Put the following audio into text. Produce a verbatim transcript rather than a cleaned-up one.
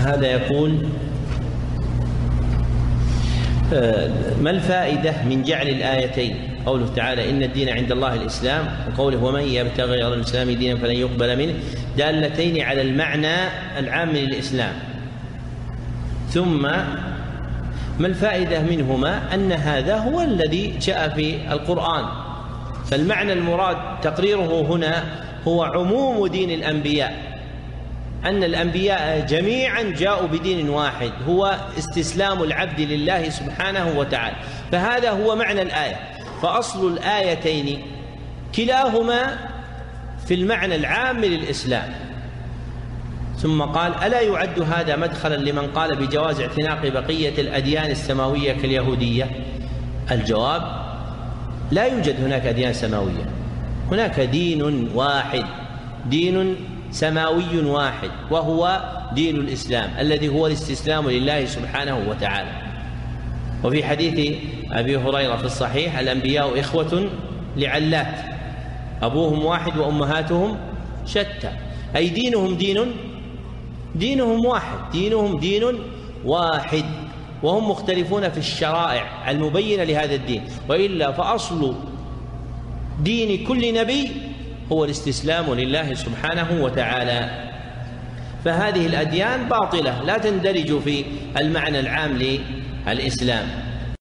هذا يقول: ما الفائدة من جعل الآيتين قوله تعالى إن الدين عند الله الإسلام وقوله ومن يبتغي غير الإسلام دينا فلن يقبل منه دالتين على المعنى العام للإسلام؟ ثم ما الفائدة منهما؟ أن هذا هو الذي جاء في القرآن، فالمعنى المراد تقريره هنا هو عموم دين الأنبياء، أن الأنبياء جميعا جاءوا بدين واحد هو استسلام العبد لله سبحانه وتعالى، فهذا هو معنى الآية. فأصل الآيتين كلاهما في المعنى العام للإسلام. ثم قال: ألا يعد هذا مدخلا لمن قال بجواز اعتناق بقية الأديان السماوية كاليهودية؟ الجواب: لا يوجد هناك أديان سماوية، هناك دين واحد، دين سماوي واحد، وهو دين الإسلام الذي هو الاستسلام لله سبحانه وتعالى. وفي حديث أبي هريرة في الصحيح: الأنبياء إخوة لعلات أبوهم واحد وأمهاتهم شتى، أي دينهم دين دينهم واحد، دينهم دين واحد، وهم مختلفون في الشرائع المبينة لهذا الدين، وإلا فأصل دين كل نبي هو الاستسلام لله سبحانه وتعالى. فهذه الأديان باطلة لا تندرج في المعنى العام للإسلام.